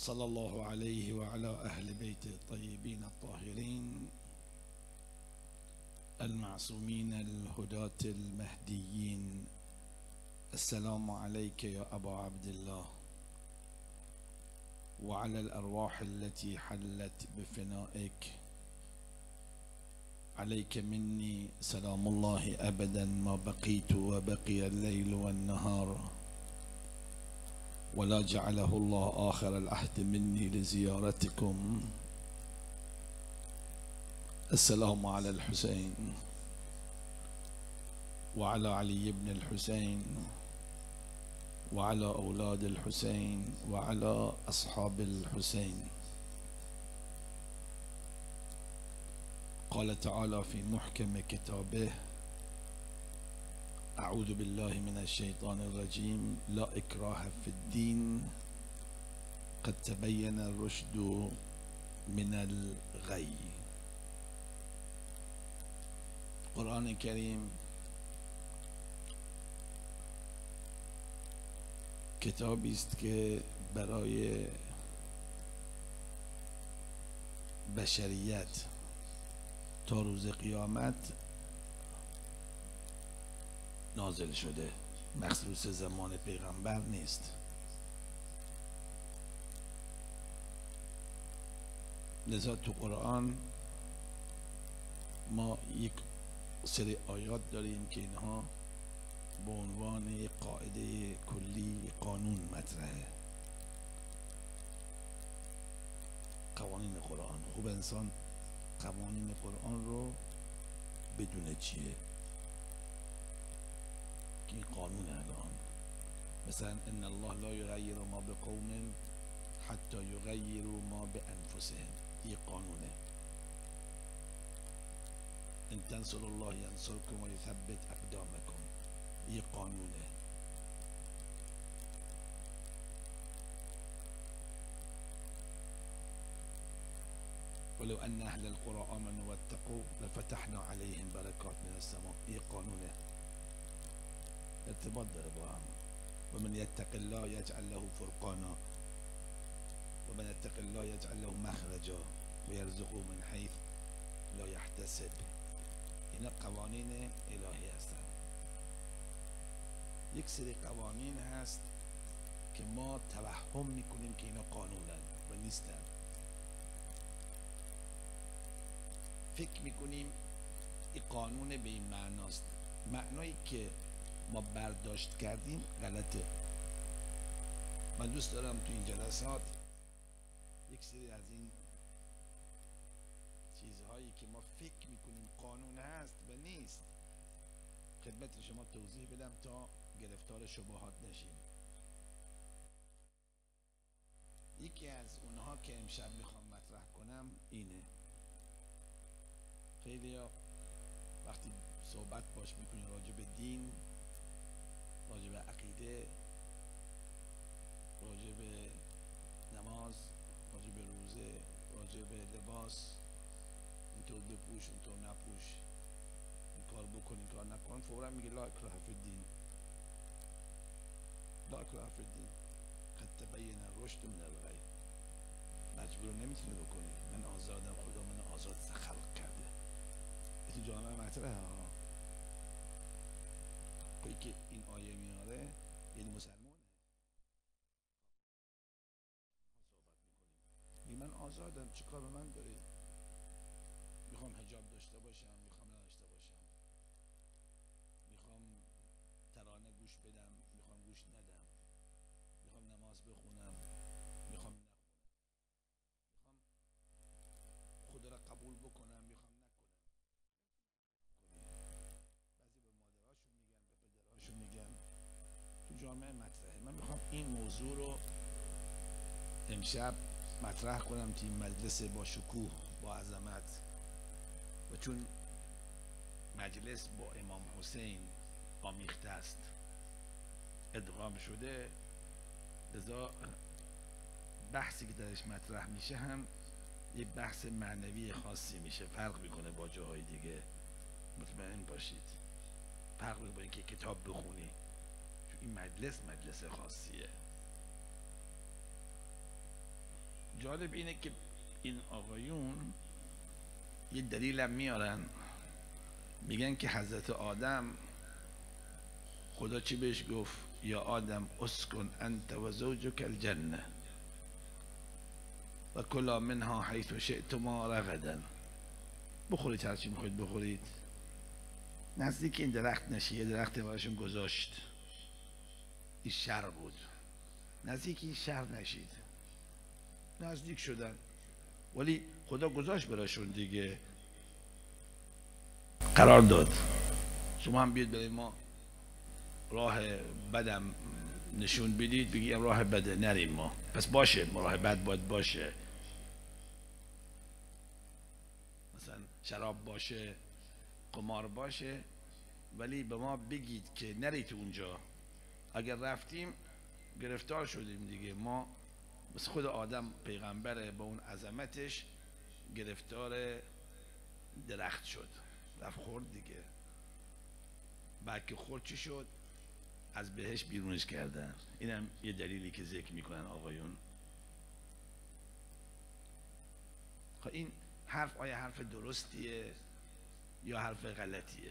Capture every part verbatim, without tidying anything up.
صلى الله عليه وعلى أهل بيته الطيبين الطاهرين المعصومين الهداة المهديين. السلام عليك يا أبا عبد الله وعلى الأرواح التي حلت بفنائك. عليك مني سلام الله أبدا ما بقيت وبقي الليل والنهار، ولا جعله الله آخر العهد مني لزيارتكم. السلام على الحسين وعلى علي بن الحسين وعلى أولاد الحسين وعلى أصحاب الحسين. قال تعالى في محكم كتابه: أعوذ بالله من الشيطان الرجيم، لا إكراه في الدين قد تبين الرشد من الغي. قرآن الكريم کتابی است که برای بشریت تا روز قیامت نازل شده، مخصوص زمان پیغمبر نیست. لذا تو قرآن ما یک سری آیات داریم که اینها به عنوان یک قاعده کلی قانون مطرحه. قوانین قرآن. خوب انسان قوانین قرآن رو بدونه چیه که این قانون الان. مثلا ان الله لا یغیر ما بقوم حتی یغیروا ما بانفسهم، این قانونه. ان تنصروا الله ینصرکم و یثبت اقدامکم، این قانونه. ولو ان اهل القرى آمنوا واتقوا لفتحنا عليهم برکات من السماء، این قانونه. ارتباط داره با هم. و من یتق الله یجعل له فرقانا و من یتق الله یجعل له مخرجا و یرزقه من حیث لا یحتسب. اینا قوانین الهی هستند. یک سری قوانین هست که ما توهم میکنیم که اینا قانونن و نیستن. فکر میکنیم این قانون به این معناست. معنایی که ما برداشت کردیم غلطه. من دوست دارم تو این جلسات یک سری از این چیزهایی که ما فکر میکنیم قانون هست و نیست خدمت شما توضیح بدم تا گرفتار شبهات نشیم. یکی از اونها که امشب میخوام مطرح کنم اینه. خیلی ها وقتی صحبت باش میکنین راجع به دین، راجع به عقیده، راجع به نماز، راجع به روزه، راجع به لباس، اینطور بپوش اینطور نپوش، این کار بکن این کار نکن، فورا میگه لا اکراه فی الدین. لا اکراه فی الدین قد تبین الرشد من الغی. مجبور نمیتونی بکنی. من آزادم، خدا من آزاد خلق کرده. تو جامعه مطرحه ها. کوئی که این آیه میاره یعنی مسلمانه. میگه من آزادم، چیکار به من داری؟ میخوام حجاب داشته باشم، میخوام نداشته باشم، میخوام ترانه گوش بدم، میخوام گوش ندم، میخوام نماز بخونم، میخوام نخونم، میخوام خدا را قبول بکنم، میخوام نکنم. بعضی به مادرهاشون میگن، به پدرهاشون میگن. تو جامعه مطرحه. من میخوام این موضوع رو امشب مطرح کنم تو این مجلس با شکوه، با عظمت. و چون مجلس با امام حسین آمیخته است، ادغام شده، لذا بحثی که درش مطرح میشه هم یه بحث معنوی خاصی میشه. فرق میکنه با جاهای دیگه. مطمئن باشید فرق میکنه با اینکه کتاب بخونی. چون این مجلس مجلس خاصیه. جالب اینه که این آقایون یه دلیل هم میارن، میگن که حضرت آدم خدا چی بهش گفت؟ یا آدم اسکن انت و زوجک الجنه و کلا منها حیث شئتما رغدا، بخورید هرچی میخواید بخورید، نزدیک این درخت نشید. یه درخت براشون گذاشت، این شر بود، نزدیک این شر نشید. نزدیک شدن ولی خدا گذاشت براشون دیگه، قرار داد. شما هم بیاد برای ما راه بدم نشون بدید، بگی راه بده نریم ما، پس باشه راه بد باید باشه، مثلا شراب باشه، قمار باشه، ولی به ما بگید که نرید اونجا. اگر رفتیم گرفتار شدیم دیگه. ما مثل خود آدم پیغمبره با اون عظمتش گرفتار درخت شد، رفت خورد دیگه. بعد که خورد چی شد؟ از بهش بیرونش کردن. اینم یه دلیلی که ذکر میکنن آقایون. خب این حرف آیا حرف درستیه یا حرف غلطیه؟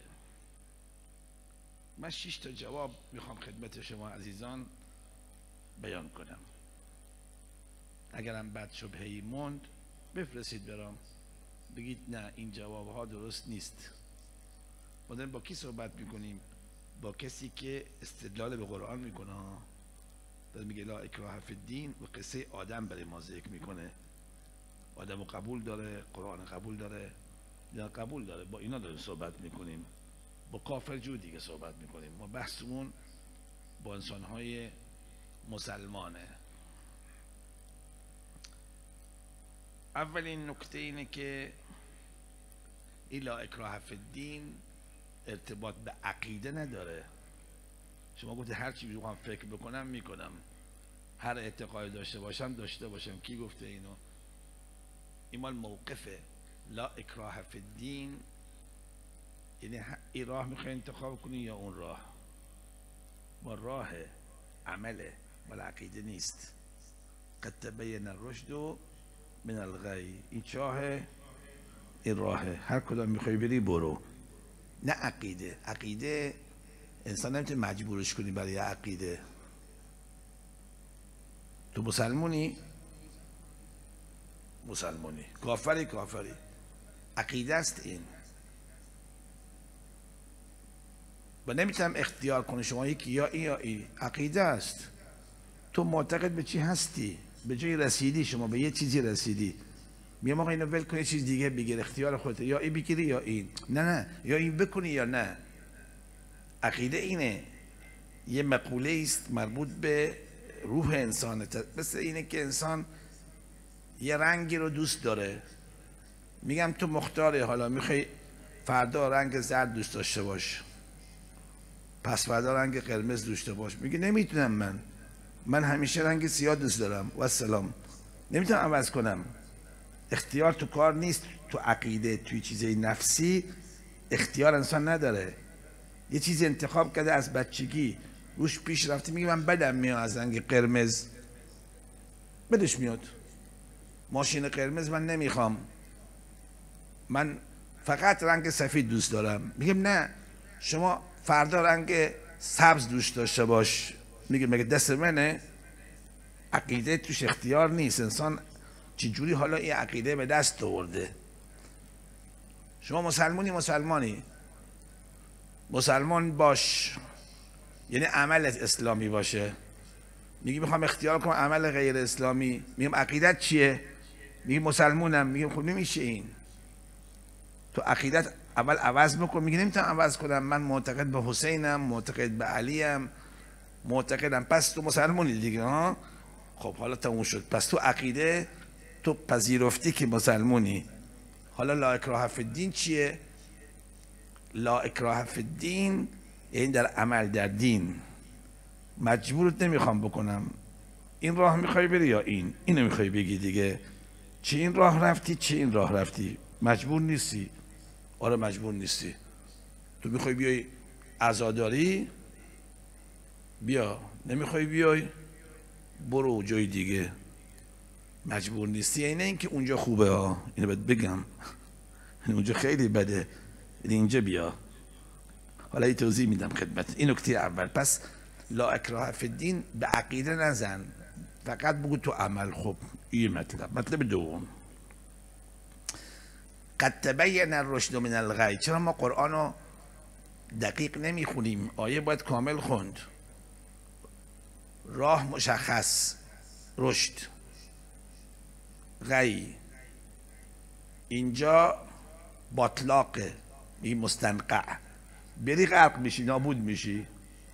من شش تا جواب میخوام خدمت شما عزیزان بیان کنم. اگرم بعد شبهه‌ای موند بفرستید برام، بگید نه این جواب ها درست نیست. ما داریم با کی صحبت میکنیم؟ با کسی که استدلال به قرآن میکنه. داره میگه لا اکراه فی الدین و قصه آدم برای ما ذکر میکنه. آدم قبول داره، قرآن قبول داره، یا قبول داره. با اینا داریم صحبت میکنیم. با کافر جو دیگه صحبت میکنیم. ما بحثمون با انسانهای مسلمانه. اولین نکته اینه که این لا اکراه فی الدین ارتباط به عقیده نداره. شما گفته هر چی بخوام فکر بکنم میکنم، هر اعتقادی داشته باشم داشته باشم. کی گفته اینو؟ این مال موقفه. لا اکراه فی الدین یعنی این راه میخوای انتخاب کنی یا اون راه. ما راه عمله، مال عقیده نیست. قد تبین الرشد من الغی. این چاهه، این راهه، هر کدام میخوای بری برو. نه عقیده. عقیده انسان نمیتونه مجبورش کنی برای عقیده. تو مسلمونی مسلمونی، کافری کافری. عقیده است این. و نمیتونم اختیار کنی شما یکی یا این یا این. عقیده است. تو معتقد به چی هستی؟ به جای رسیدی، شما به یه چیزی رسیدی، میگم آقا اینو ول کنی چیز دیگه بگیر، اختیار خودت، یا این بگیری یا این. نه نه، یا این بکنی یا نه. عقیده اینه. یه مقوله است مربوط به روح انسانه. مثل اینه که انسان یه رنگی رو دوست داره. میگم تو مختاره، حالا میخوای فردا رنگ زرد دوست داشته باش، پس فردا رنگ قرمز داشته باش. میگه نمیتونم، من من همیشه رنگ سیاه دوست دارم و السلام، نمیتونم عوض کنم. اختیار تو کار نیست. تو عقیده، توی چیزای نفسی اختیار انسان نداره. یه چیزی انتخاب کرده از بچگی، روش پیش رفته، میگه من بدم میاد از رنگ قرمز، بدش میاد. ماشین قرمز من نمیخوام، من فقط رنگ سفید دوست دارم. میگم نه، شما فردا رنگ سبز دوست داشته باش. میگه مگه دست منه؟ عقیده توش اختیار نیست. انسان چجوری حالا این عقیده به دست آورده؟ شما مسلمونی مسلمانی مسلمان باش، یعنی عملت اسلامی باشه. میگی میخوام اختیار کنم عمل غیر اسلامی. میگم عقیدت چیه؟ میگی مسلمونم. میگم خب نمیشه این. تو عقیدت اول عوض بکن. میگی نمیتونم عوض کنم، من معتقد به حسینم، معتقد به علیم، معتقدم. پس تو مسلمونی دیگه ها. خب حالا تموم شد. پس تو عقیده تو پذیرفتی که مسلمونی. حالا لا اکراه فی الدین چیه؟ لا اکراه فی الدین یعنی در عمل، در دین. مجبورت نمیخوام بکنم. این راه میخوای بری یا این؟ اینو میخوای بگی دیگه. چه این راه رفتی چه این راه رفتی. مجبور نیستی. آره مجبور نیستی. تو میخوای بیای عزاداری بیا، نمیخوای بیای برو جای دیگه. مجبور نیستی. اینه اینکه اونجا خوبه ها، اینو باید بگم، اونجا خیلی بده، اینجا بیا. حالا یه توضیح میدم خدمت. این نکته اول. پس لا اکراه فی الدین به عقیده نزن، فقط بگو تو عمل. خب این مطلب. مطلب دوم، قد تبین الرشد من الغی. چرا ما قرآن رو دقیق نمیخونیم؟ آیه باید کامل خوند. راه مشخص، رشد، غی. اینجا باطلاقه، این مستنقع، بری غرق میشی، نابود میشی.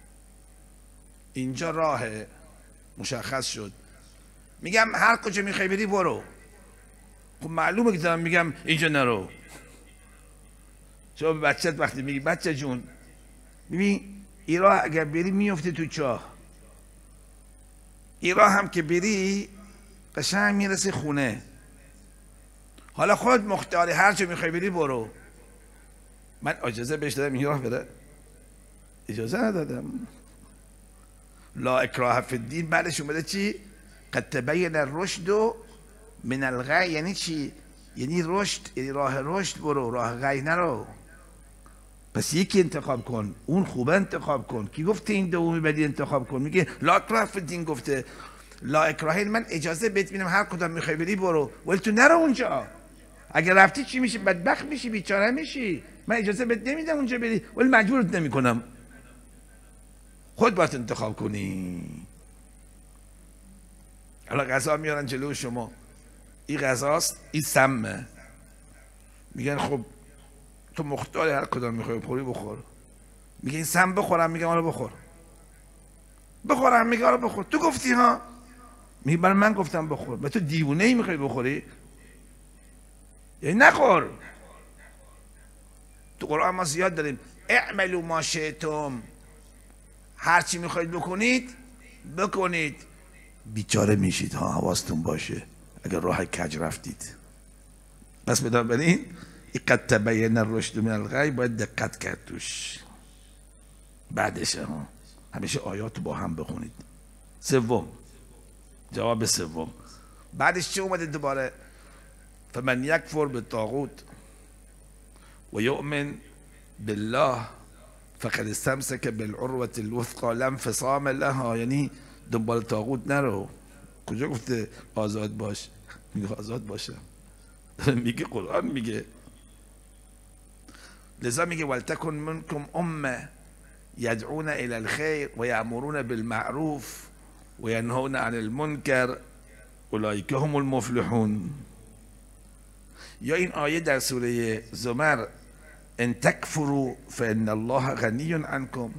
اینجا راه مشخص شد. میگم هر کجا میخوای بری برو. خب معلومه که دارم میگم اینجا نرو. شما به بچت وقتی میگی بچه جون ببین این راه اگر بری میفته تو چاه، این راه هم که بری قشنگ میرسه خونه. حالا خود مختاری، هر جا میخوای بری برو. من اجازه بهش دادم این راه بره؟ اجازه ندادم. لا اکراه فی الدین بعدش اومده چی؟ قد تبین الرشد من الغی. یعنی چی؟ یعنی رشد، یعنی راه رشد برو، راه غی نرو. پس یکی انتخاب کن، اون خوبه انتخاب کن. کی گفته این دومی بدی انتخاب کن؟ میگه لا اکراه فی الدین گفته. لا اکراه، من اجازه بهت میدم هر کدام میخوای بری برو، ولی تو نرو اونجا. اگر رفتی چی میشه؟ بدبخت میشی، بیچاره میشی. من اجازه بهت نمیدم اونجا بری، ولی مجبورت نمیکنم. خود باید انتخاب کنی. حالا غذا میارن جلو شما، این غذاست، این سمه. میگن خب تو مختار هر کدام میخوای بخوری بخور. میگه این سم بخورم، میگم حالا بخور. بخورم، میگه حالا بخور. تو گفتی ها؟ میگه برای من گفتم بخور. به تو دیوونه ای میخوای بخوری؟ یعنی نخور. تو قرآن ما زیاد داریم اعملوا ما شئتم، هر چی میخواید بکنید بکنید. بیچاره میشید ها، حواستون باشه اگر راه کج رفتید. پس بنابراین قد تبین الرشد من الغی باید دقت کرد توش. بعدش ها همیشه آیات با هم بخونید. سوم، جواب سوم. بعدش چه اومده دوباره؟ فمن یکفر بالطاغوت و یؤمن بالله فقد استمسک بالعروة الوثقى لا انفصام لها. یعنی دنبال طاغوت نرو. کجا گفته آزاد باش؟ میگه آزاد باشم. میگه قرآن میگه. لذا میگه ولتکن منکم امه یدعون الی الخیر و یأمرون بالمعروف و ینهون عن المنکر اولئک هم المفلحون. یا این آیه در سوره زمر ان تکفروا فان الله غنی عنکم.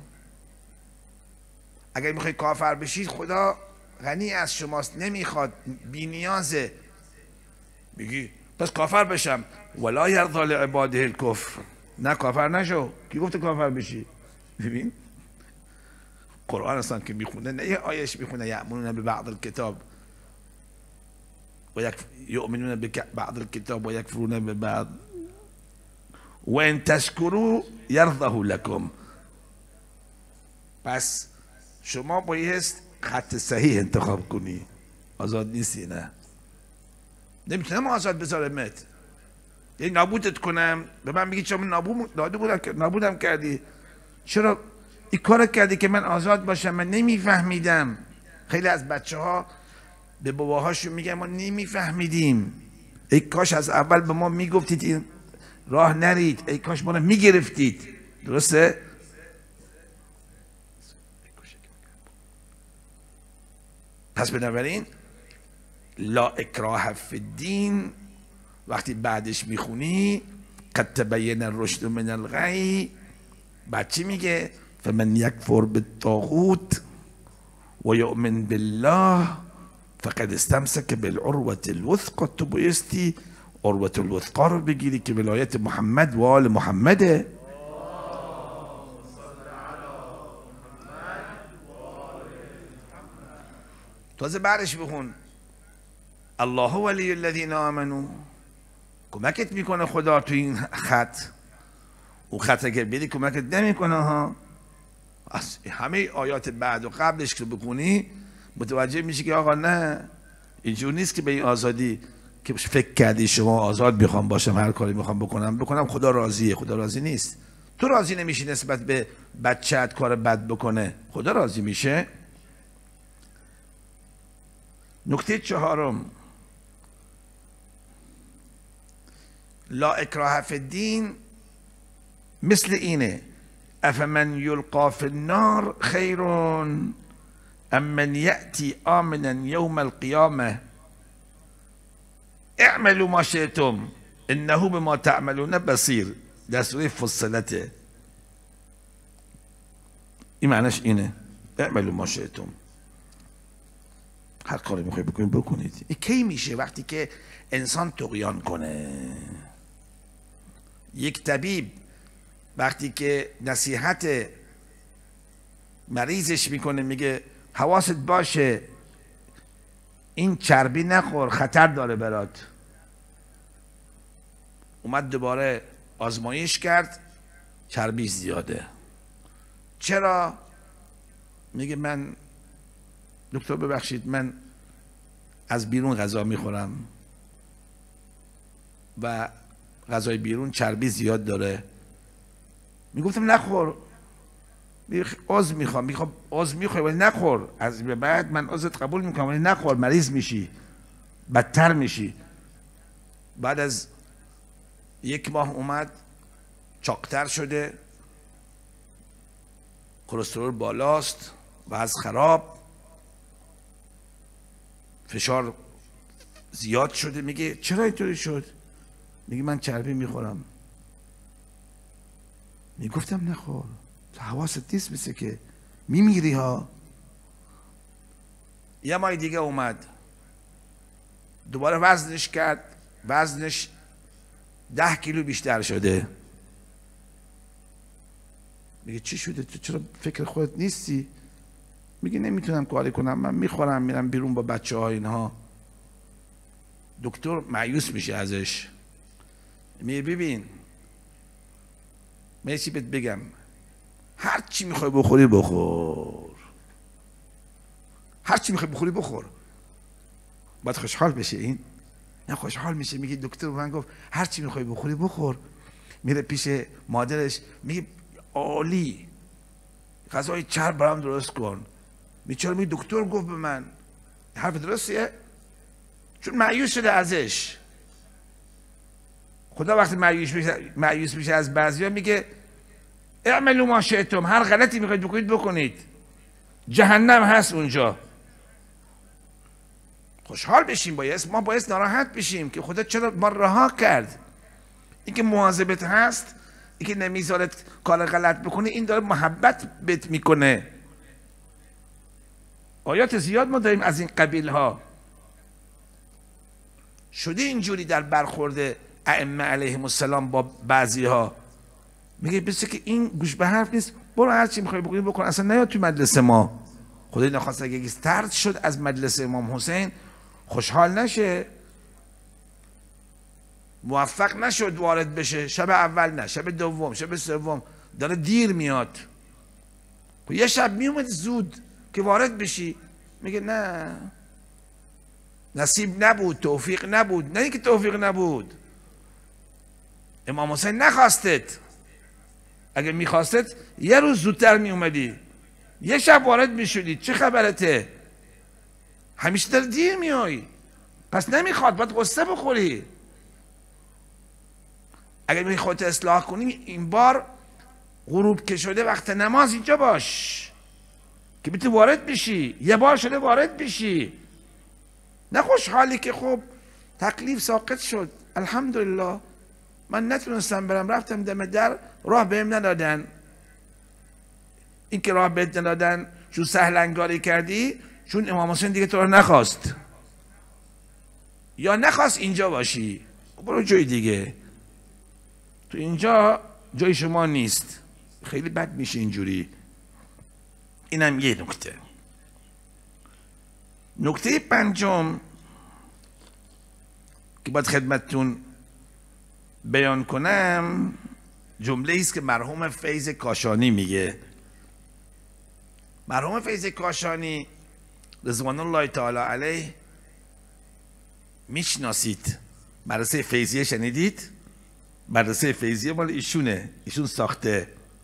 اگر میخوای کافر بشید خدا غنی از شماست، نمیخواد، بی نیازه. میگی پس کافر بشم. ولا یرضی لعباده الکفر. نه کافر نشو. کی گفته کافر بشی؟ ببین قرآن اصلا که میخونه، نه یه آیش میخونه یأمرون ببعض الکتاب و یؤمنون ببعض الکتاب و یکفرون ببعض و ان تشکروا یرضه لکم. پس شما بایست خط صحیح انتخاب کنی. آزاد نیستی. نه نمیتونم آزاد بذارمت، یعنی نابودت کنم. به من میگی چرا من نابود بودم، نابودم کردی؟ چرا این کار کردی که من آزاد باشم؟ من نمیفهمیدم. خیلی از بچه ها به باباهاشون میگن ما نمیفهمیدیم. ای کاش از اول به ما میگفتید این راه نرید، ای کاش ما رو میگرفتید. درسته؟ پس بنابراین لا اکراه فی الدین وقتی بعدش میخونی قد تبین الرشد من الغی، بعد چی میگه؟ فمن یکفر بالطاغوت و یؤمن بالله فقد استمسک بالعروة الوثقى. تو بایستی عروة الوثقى رو بگیری که ولایت محمد و آل محمده. تازه بعدش بخون الله ولی الذین آمنوا. کمکت میکنه خدا تو این خط. او خط اگر بری کمکت نمیکنه ها. از همه آیات بعد و قبلش که بکنی متوجه میشی که آقا نه، اینجور نیست که به این آزادی که فکر کردی شما آزاد میخوام باشم هر کاری میخوام بکنم بکنم خدا راضیه. خدا راضی نیست. تو راضی نمیشی نسبت به بچه‌ت کار بد بکنه، خدا راضی میشه؟ نکته چهارم، لا اکراه فی الدین مثل اینه: افمن یلقا فی النار خیر ام من یأتی آمنا یوم القیامه اعملوا ما شئتم انه بما تعملون بصیر. در سوره فصلته. این معنیش اینه: اعملوا ما شئتم، هر کاری میخوای بکنید بکنید. این کی میشه؟ وقتی که انسان طغیان کنه. یک طبیب وقتی که نصیحت مریضش میکنه میگه حواست باشه این چربی نخور خطر داره برات، اومد دوباره آزمایش کرد چربی زیاده. چرا؟ میگه من دکتر ببخشید من از بیرون غذا میخورم و غذای بیرون چربی زیاد داره. میگفتم نخور. عضو میخوام میخوام عضو میخوای ولی نخور. از به بعد من عضوت قبول میکنم ولی نخور، مریض میشی، بدتر میشی. بعد از یک ماه اومد چاقتر شده، کلسترول بالاست، وضع خراب، فشار زیاد شده. میگه چرا اینطوری شد؟ میگه من چربی میخورم. میگفتم نخور، حواست نیست، مثل که میمیری ها. یه ماه دیگه اومد دوباره وزنش کرد، وزنش ده کیلو بیشتر شده. میگه چی شده؟ تو چرا فکر خودت نیستی؟ میگه نمیتونم کاری کنم، من میخورم میرم بیرون با بچه ها اینها. دکتر مایوس میشه ازش. میگه ببین من چی بهت بگم، هر چی میخوای بخوری بخور، هر چی میخوای بخوری بخور. باید خوشحال بشه. این نه خوشحال میشه. میگه دکتر من گفت هر چی میخوای بخوری بخور. میره پیش مادرش میگه عالی غذای چرب برام درست کن. میچاره میگه دکتر گفت به من. حرف درستیه؟ چون مایوس شده ازش. خدا وقتی مایوس میشه مایوس میشه از بعضیا میگه اعملوا ما شئتم، هر غلطی میخواید بکنید بکنید، جهنم هست اونجا. خوشحال بشیم. باید ما باید ناراحت بشیم که خدا چرا ما رها کرد. اینکه مواظبت هست، اینکه نمیذارت کار غلط بکنی، این داره محبت بهت میکنه. آیات زیاد ما داریم از این قبیل ها. شده اینجوری در برخورد ائمه علیهم السلام با بعضی ها. میگه بسه که این گوش به حرف نیست، برو هر چی میخوای بکنی بکن، اصلا نیا تو مجلس ما. خدای نخواست اگه طرد شد از مجلس امام حسین خوشحال نشه، موفق نشد وارد بشه، شب اول نه، شب دوم، شب سوم، داره دیر میاد. یه شب میومد زود که وارد بشی، میگه نه نصیب نبود، توفیق نبود. نه اینکه توفیق نبود، امام حسین نخواستت. اگه میخواستت یه روز زودتر میومدی، یه شب وارد میشدی. چه خبرته؟ همیشه در دیر میای. پس نمیخواد، باید قصه بخوری. اگر میخوای خودت اصلاح کنی این بار غروب که شده وقت نماز اینجا باش که بتونی وارد بشی. یه بار شده وارد بشی، نه خوشحالی که خب تکلیف ساقط شد، الحمدلله من نتونستم برم، رفتم دم در، راه بهم ندادن. این که راه بهت ندادن چون سهل انگاری کردی، چون امام حسین دیگه تو رو نخواست، یا نخواست اینجا باشی، برو جای دیگه. تو اینجا جای شما نیست. خیلی بد میشه اینجوری. اینم یه نکته. نکته پنجم که باید خدمتتون بیان کنم جمله است که مرحوم فیض کاشانی میگه. مرحوم فیض کاشانی رضوان الله تعالی علیه میشناسید مدرسه فیضیه شنیدید؟ مدرسه فیضیه مال ایشونه، ایشون ساخته.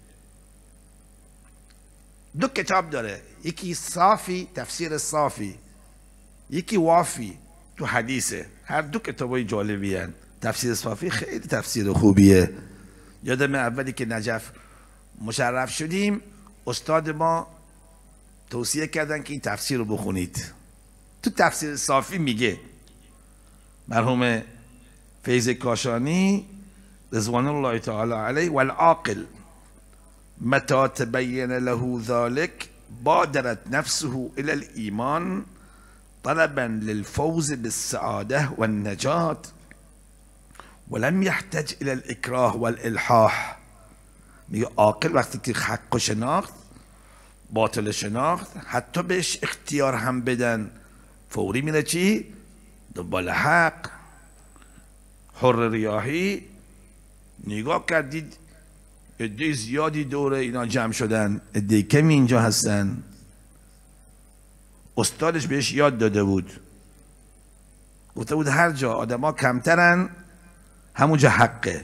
دو کتاب داره، یکی صافی تفسیر صافی، یکی وافی تو حدیثه. هر دو کتابای جالبی هن. تفسیر صافی خیلی تفسیر خوبیه. یادم اولی که نجف مشرف شدیم استاد ما توصیه کردن که این تفسیر رو بخونید. تو تفسیر صافی میگه مرحوم فیض کاشانی رضوان الله تعالی علیه والعاقل متى تبين له ذلك بادرت نفسه الى الايمان طلبا للفوز بالسعاده والنجاه ولم يحتج الى الاكراه والالحاح. میگه عاقل وقتی که حق شناخت باطل شناخت حتی بهش اختیار هم بدن فوری میره چی؟ دنبال حق. حر ریاحی نگاه کردید عده زیادی دوره اینا جمع شدن، عده کمی اینجا هستن. استادش بهش یاد داده بود، گفته بود هر جا آدما کمترن همونجا حقه،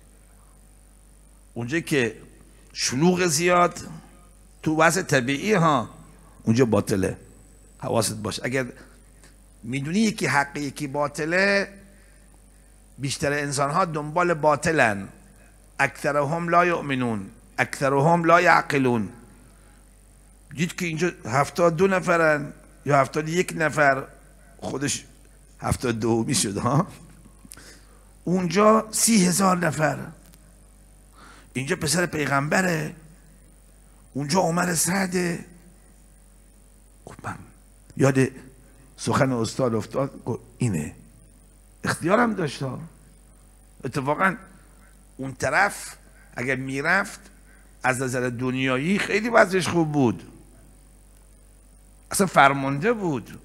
اونجا که شلوغ زیاد تو وضع طبیعی ها اونجا باطله. حواست باش، اگر میدونی یکی حقه یکی باطله، بیشتر انسان ها دنبال باطلن. اکثرهم لا یؤمنون اکثرهم لا یعقلون. دید که اینجا هفتاد دو نفرن یا هفتاد یک نفر، خودش هفتاد دو می شد ها، اونجا سی هزار نفر، اینجا پسر پیغمبره، اونجا عمر سعده. من یاد سخن استاد افتاد، اینه اختیارم داشت. اتفاقا اون طرف اگر میرفت از نظر دنیایی خیلی وضعش خوب بود، اصلا فرمانده بود.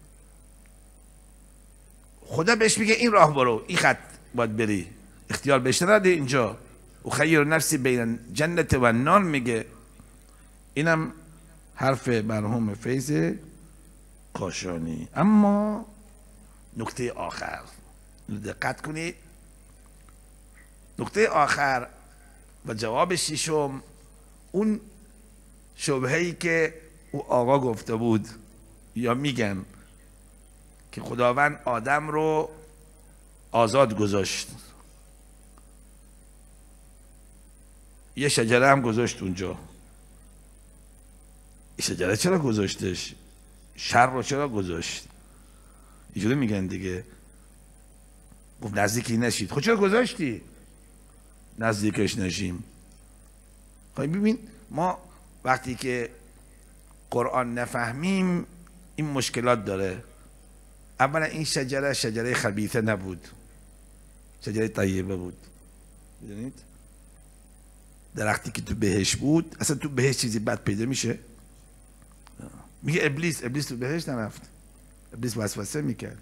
خدا بهش میگه این راه برو، این خط باید بری، اختیار بهش نده. اینجا و خیر نفسی بین جنت و نار میگه. اینم حرف مرحوم فیض کاشانی. اما نکته آخر دقت کنید، نکته آخر و جواب ششم، اون شبهه‌ای که او آقا گفته بود یا میگن که خداوند آدم رو آزاد گذاشت، یه شجره هم گذاشت اونجا. این شجره چرا گذاشتش؟ شر رو چرا گذاشت؟ اینجوری میگن دیگه. گفت نزدیکی نشید. خب چرا گذاشتی؟ نزدیکش نشیم. خب ببین ما وقتی که قرآن نفهمیم این مشکلات داره. اولا این شجره شجره خبیثه نبود، شجره طیبه بود. میدونید درختی که تو بهشت بود، اصلا تو بهشت چیزی بد پیدا میشه؟ میگه ابلیس ابلیس تو بهشت نرفت، ابلیس وسوسه میکرد.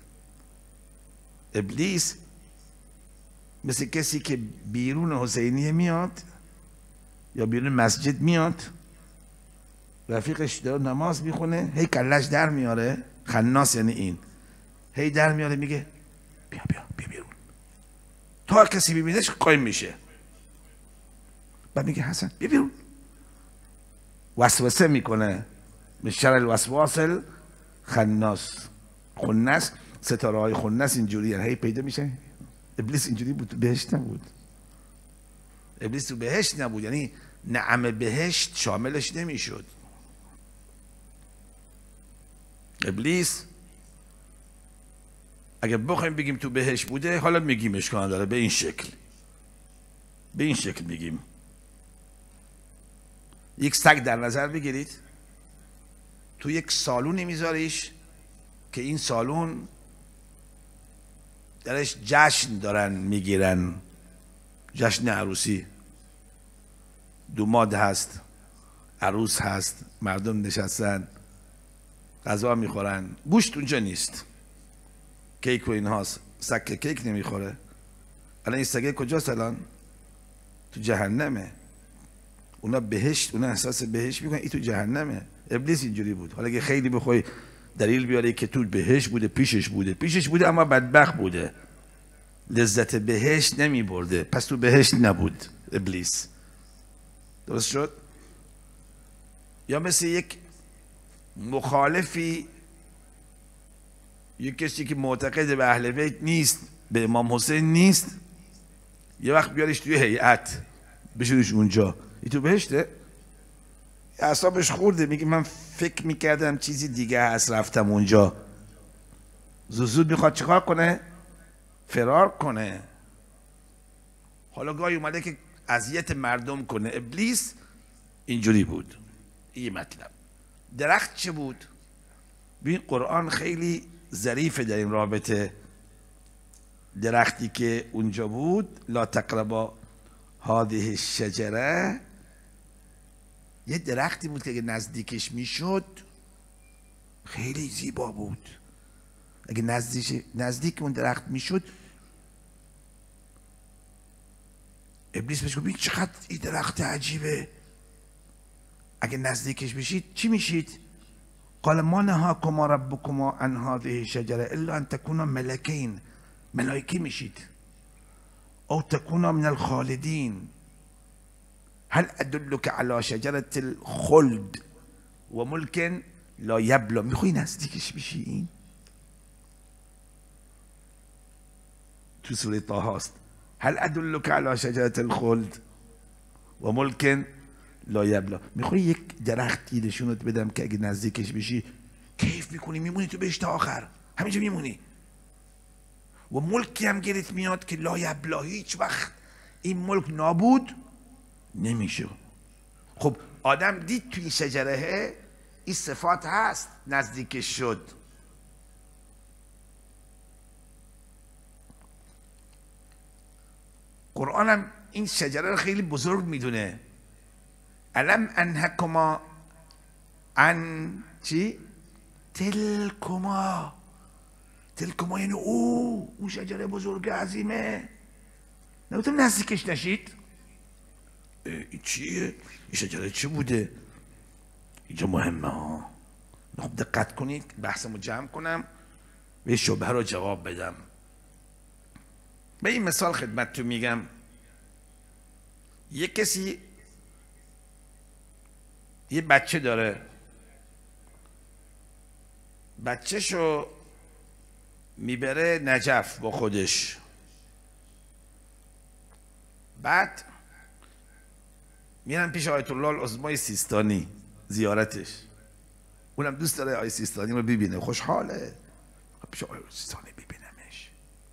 ابلیس مثل کسی که بیرون حسینیه میاد یا بیرون مسجد میاد، رفیقش داره نماز میخونه، هی کلش در میاره، خناس یعنی این، هی در میاره میگه بیا بیا بیا بیرون، تا کسی ببینش قایم میشه. بعد میگه حسن بیا بیرون، وسوسه میکنه. به شر الوسواس خناس. خنس ستاره های خنس اینجوری هی پیدا میشه. ابلیس اینجوری بود، تو بهشت نبود. ابلیس تو بهشت نبود، یعنی نعم بهشت شاملش نمیشد. ابلیس اگه بخوایم بگیم تو بهشت بوده، حالا میگیم اشکال داره، به این شکل به این شکل میگیم. یک سگ در نظر بگیرید، تو یک سالونی میذاریش که این سالون درش جشن دارن میگیرن، جشن عروسی، دوماد هست، عروس هست، مردم نشستن غذا میخورن، گوشت اونجا نیست، کیک و اینهاست. سگ کیک نمیخوره. الان این سگه کجاست؟ الان تو جهنمه. اونا بهشت، اونا احساس بهشت میکنن، این تو جهنمه. ابلیس اینجوری بود. حالا که خیلی بخوای دلیل بیاره که تو بهشت بوده، پیشش بوده پیشش بوده اما بدبخت بوده، لذت بهشت نمی برده، پس تو بهشت نبود ابلیس. درست شد؟ یا مثل یک مخالفی، یک کسی که معتقد به اهل بیت نیست، به امام حسین نیست، یه وقت بیارش توی هیئت بشونش اونجا، این تو بهشته؟ اعصابش خورده، میگه من فکر میکردم چیزی دیگه هست رفتم اونجا. زود میخواد چیکار کنه؟ فرار کنه. حالا گاهی اومده که اذیت مردم کنه. ابلیس اینجوری بود. این مطلب. درخت چه بود؟ ببین قرآن خیلی ظریفه در این رابطه. درختی که اونجا بود، لا تقربا هذه الشجره، یه درختی بود که اگه نزدیکش میشد خیلی زیبا بود. اگه نزدیک نزدیک اون درخت میشد، ابلیس بهش گفت چقدر این درخت عجیبه، اگه نزدیکش بشید چی میشید؟ قال ما نهاکما ربکما عن هذه الشجره الا ان تکونا ملکین، ملائکه میشید، او تکونا من الخالدین، هل ادلک علی شجره الخلد و ملک لا یبلا. میخوای نزدیکش بشی؟ این تو سوره طه است. هل ادلک علی شجره الخلد و ملک لا یبلا. میخوای یک درختی نشونت بدم که اگه نزدیکش بشی کیف میکنی، میمونی تو بهشت آخر، همینجا میمونی، و ملکی هم گیرت میاد که لا یبلا، هیچ وقت این ملک نابود نمیشه. خب آدم دید توی این شجره این صفات هست، نزدیکش شد. قرآن هم این شجره رو خیلی بزرگ میدونه. الم انهکما عن چی؟ تلکما. تلکما یعنی او اون شجره بزرگ عظیمه، نگفتم نزدیکش نشید. این چیه؟ این شجره چه بوده؟ اینجا مهمه ها. خب دقت کنید، بحثمو جمع کنم و شبهه رو جواب بدم. به این مثال خدمتتون میگم، یک کسی یه بچه داره، بچهشو میبره نجف با خودش، بعد میرن پیش آیت الله العظمای سیستانی زیارتش، اونم دوست داره آیت سیستانی رو ببینه، خوشحاله پیش آیت سیستانی ببینمش.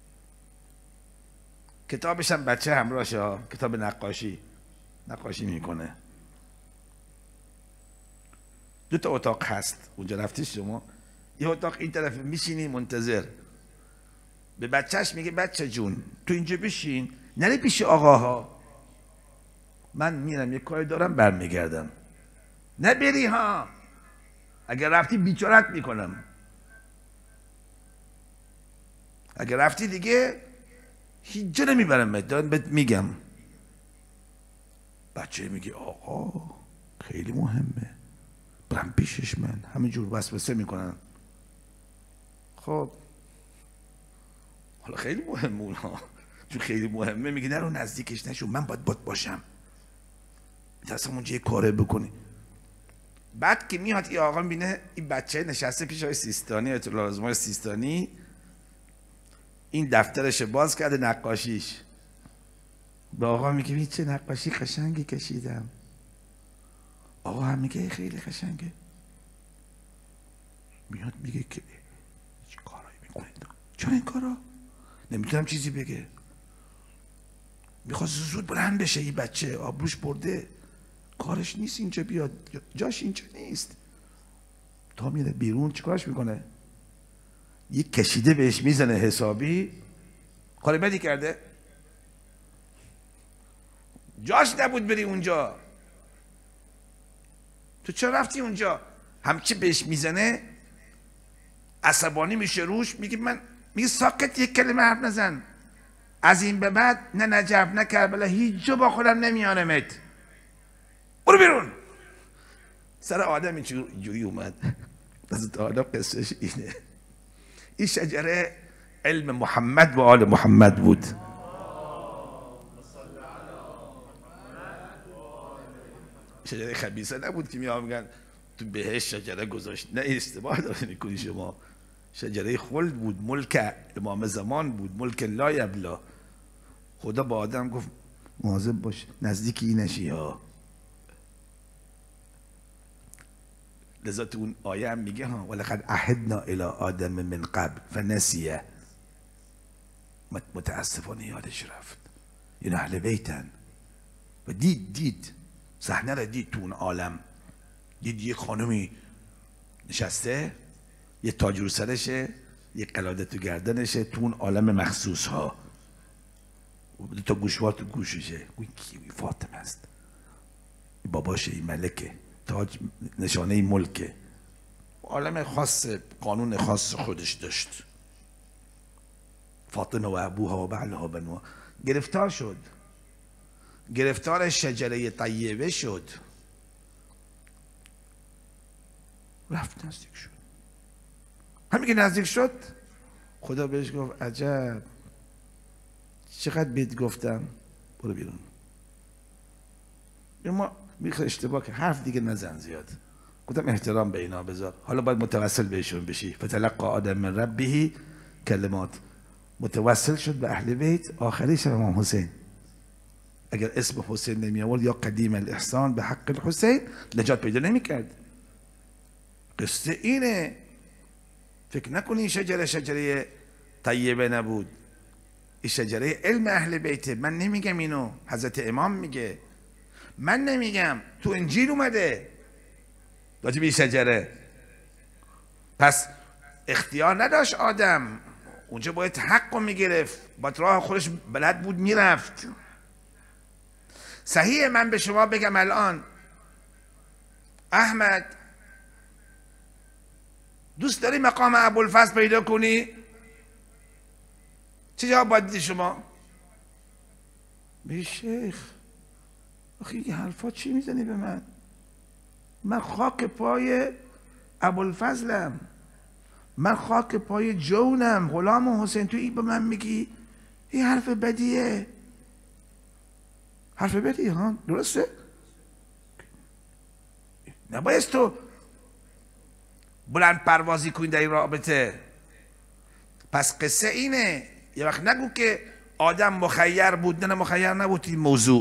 کتابش هم بچه همراهشه، کتاب نقاشی نقاشی میکنه. دو تا اتاق هست اونجا، رفتیش شما؟ یه اتاق این طرف میشینی منتظر، به بچهش میگه بچه جون تو اینجا بشین، نری پیش آقاها، من میرم یه کاری دارم برمیگردم، نبری ها، اگر رفتی بیچارت میکنم، اگر رفتی دیگه هیچ جا نمیبرم، دارم بهت میگم. بچه میگه آقا خیلی مهمه، برم پیشش، من همینجور وسوسه میکنن. خب حالا خیلی مهمه اونها، چون خیلی مهمه میگه نرو نزدیکش نشو، من باید باد باشم، میترسم اونجا یه کاره بکنی. بعد که میاد این آقا بینه این بچه نشسته پیش آقای سیستانی، آیت الله العظمای سیستانی، این دفترش باز کرده نقاشیش، به آقا میگه چه نقاشی قشنگی کشیدم. آقا هم میگه خیلی قشنگه. میاد میگه که چه کارایی میکنید؟ چرا این کارا؟ نمیتونم چیزی بگه. میخواد زود بلند بشه، این بچه آبروش برده، کارش نیست اینجا بیاد، جاش اینجا نیست. تا میره بیرون چیکارش میکنه؟ یک کشیده بهش میزنه حسابی، کار بدی کرده، جاش نبود بری اونجا، تو چرا رفتی اونجا؟ همچی بهش میزنه، عصبانی میشه روش، میگه من میگه ساکت، یک کلمه حرف نزن، از این به بعد نه نجف نه کربلا هیچ جا با خودم نمیانمت، برو بیرون. سر آدم اینجوری اومد، حضرت آدم قصهش اینه. این شجره علم محمد و آل محمد بود. شجره خبیثه نبود که میان میگن تو بهش شجره گذاشت. نه، اشتباه دارین میکنی شما. شجره خلد بود، ملک امام زمان بود، ملک لا یبلا. خدا با آدم گفت مواظب باش نزدیک این نشی ها. لذا تو اون آیه هم میگه ها ولقد عهدنا الی آدم من قبل فنسیه. متاسفانه یادش رفت. این اهل بیتن و دید دید صحنه را دید تو اون عالم. دید یه خانمی نشسته، یه تاج رو سرشه، یه قلاده تو گردنشه، تو اون عالم مخصوص ها. دو تا گوشوار تو گوششه. این کی؟ فاطمه است. باباشه، این ملکه، تاج نشانه ملکه. عالم خاص، قانون خاص خودش داشت. فاطمه و ابوها و بعلها بنوها. گرفتار شد، گرفتار شجره طیبه شد. رفت نزدیک شد. همین که نزدیک شد خدا بهش گفت عجب چقدر بهت گفتم برو بیرون. ما میخواه اشتباه که حرف دیگه نزن زیاد. گفتم احترام به اینا بذار. حالا باید متوسل بهشون بشی. فتلقى آدم من ربه کلمات. متوسل شد به اهل بیت. آخریش امام حسین. اگر اسم حسین نمی آورد یا قدیم الاحسان به حق الحسین نجات پیدا نمی کرد. قصه اینه. فکر نکنی شجره شجره طیبه نبود. این شجره علم اهل بیته. من نمیگم اینو، حضرت امام میگه. من نمیگم، تو انجیل اومده راجع به این شجره. پس اختیار نداشت آدم، اونجا باید حق رو میگرفت، باید راه خودش بلد بود میرفت. صحیحه من به شما بگم الان احمد دوست داری مقام ابوالفضل پیدا کنی؟ چه جواب باید دیدی شما؟ به شیخ آخه این حرفا چی میزنی به من؟ من خاک پای ابوالفضلم، من خاک پای جونم، غلام حسین. تو این به من میگی این حرف بدیه. حرف بدیه ها، درسته؟ نباید تو بلند پروازی کنی در این رابطه. پس قصه اینه. یه وقت نگو که آدم مخیر بود. نه مخیر نبود این موضوع.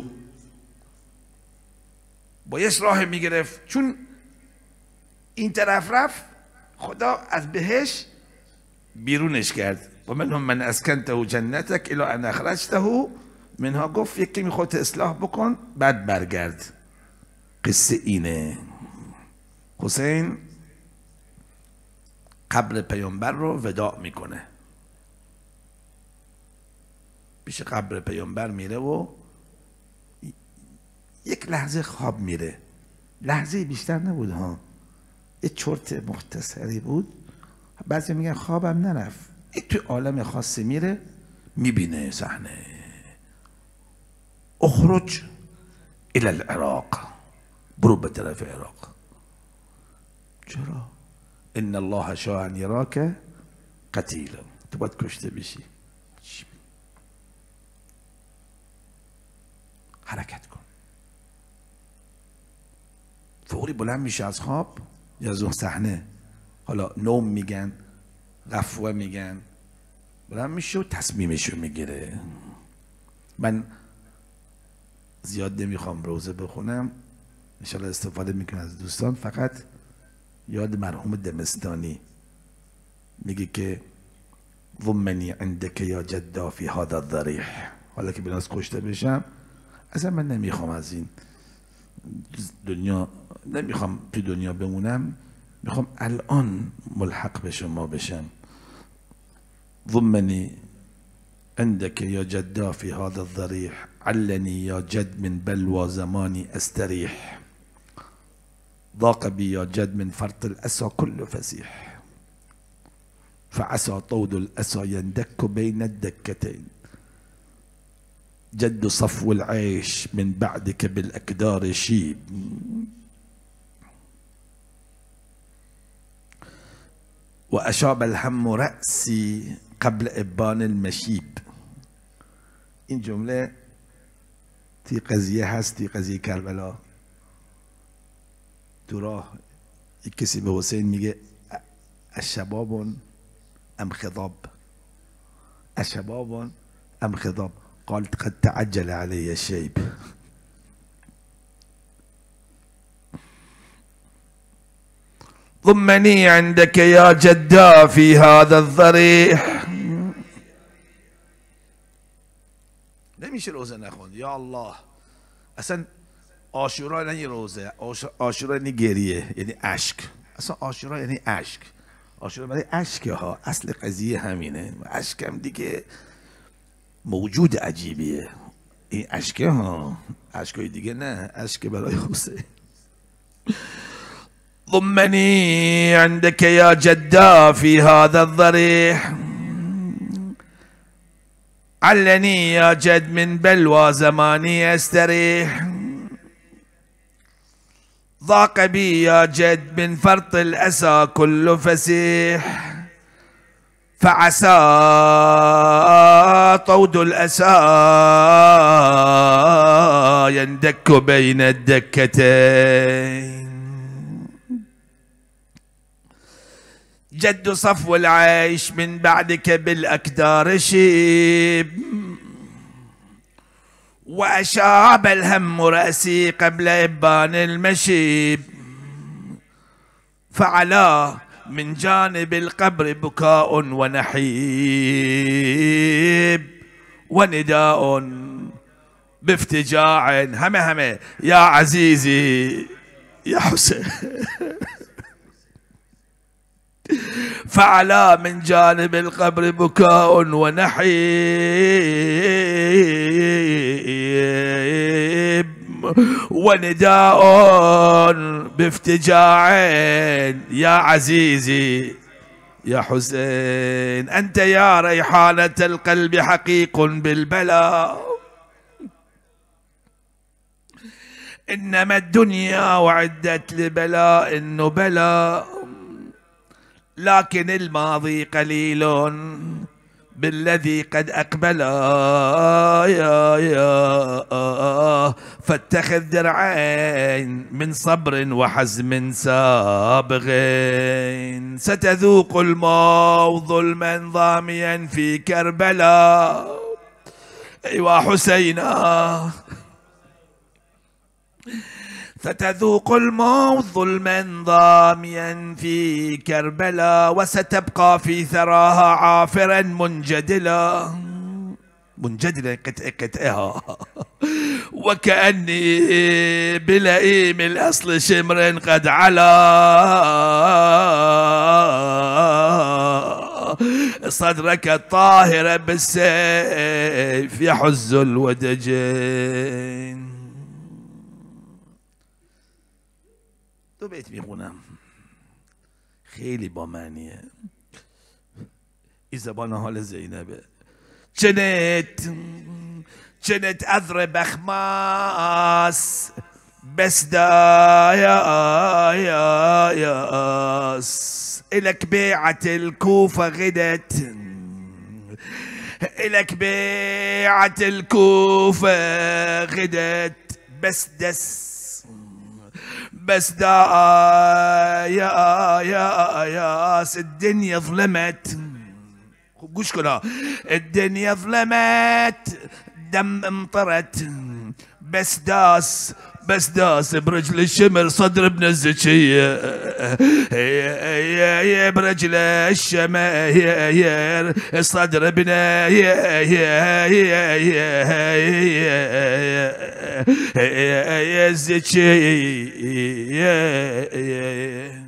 بایست راه میگرفت. چون این طرف رفت خدا از بهش بیرونش کرد. و منهم من اسکنته جنتک الی ان اخرجته منها. گفت یکی میخواد اصلاح بکن بعد برگرد. قصه اینه. حسین قبر پیامبر رو وداع میکنه. پیش قبر پیامبر میره و یک لحظه خواب میره. لحظه بیشتر نبود ها، یه چرت مختصری بود. بعضی میگن خوابم نرفت. این توی عالم خاصی میره میبینه صحنه. اخرج الى العراق. برو به طرف عراق. چرا؟ ان الله شاء ان یراک قتیلا. تو باید کشته بشی. حرکت کن. فوری بلند میشه از خواب یا از اون صحنه. حالا نوم میگن، غفوه میگن. بلند میشه و تصمیمشو میگیره. من زیاد نمیخوام روزه بخونم، انشالله استفاده میکنم از دوستان. فقط یاد مرحوم دمستانی میگه که ضمنی عندك یا جدا فی هذا الضریح. حالا که بناس کشته بشم اصلا من نمیخوام از این دنیا، نمیخوام تو دنیا بمونم، میخوام الان ملحق به شما بشم. ضمنی عندك یا جدا فی هذا الضریح علنی یا جد من بلوى زمانی استریح. ضاق بي يا جد من فرط الأسى كل فسيح. فعسى طود الأسى يندك بين الدكتين. جد صفو العيش من بعدك بالأكدار شيب. وأشاب الهم رأسي قبل إبان المشيب. این جمله تی قضیه هست، تی قضیه کربلا. تو راه یک کسی به حسین میگه الشباب ام خضاب، الشباب ام خضاب، قال قد تعجل علي الشيب. ضمني عندك يا جدا في هذا الضريح. نمیشه روزه نخوند. یا الله، اصلا عاشورا یعنی روزه، عاشورا یعنی گریه، یعنی اشک. اصلا عاشورا یعنی اشک. عاشورا برای اشک ها، اصل قضیه همینه. اشکم دیگه موجود عجیبیه. این اشکه ها، اشکای دیگه نه، اشک برای حسین. ضمني عندك يا جدا في هذا الضريح، علني يا جد من بلوى زماني استريح، ضاق بي يا جد من فرط الأسى كل فسيح، فعسى طود الأسى يندك بين الدكتين. جد صفو العيش من بعدك بالأكدار شيب، وأشاب الهم رأسي قبل إبان المشيب، فعلى من جانب القبر بكاء ونحيب، ونداء بافتجاع همه همه يا عزيزي يا حسين. فعلى من جانب القبر بكاء ونحيب، ونداء بافتجاع يا عزيزي يا حسين. أنت يا ريحانة القلب حقيق بالبلاء، إنما الدنيا وعدت لبلاء النبلاء، لكن الماضي قليل بالذي قد أقبل. يا يا فاتخذ درعين من صبر وحزم سابغين، ستذوق الموت ظلما ضاميا في كربلاء. أيوا حسينا، ستذوق الموت ظلما ضاميا في كربلاء، وستبقى في ثراها عافرا منجدلا، منجدلا قطع قطعها، وكأني بلئيم الأصل شمر قد علا، صدرك الطاهر بالسيف يحز الودجين. دو بیت میخونم خیلی با معنیه. این زبان حال زینبه. چنت چنت اضرب اخماس بسدا يا يا ياس، إلك بيعة الكوفة غدت، إلك بيعة الكوفة غدت، بس دس بس دا يا يا ياس، الدنيا ظلمت. قوش كنا الدنيا ظلمت، دم امطرت، بس داس بس داس برجل الشمر صدر ابن الزكية، يا برجل الشماير صدر ابن الزكية.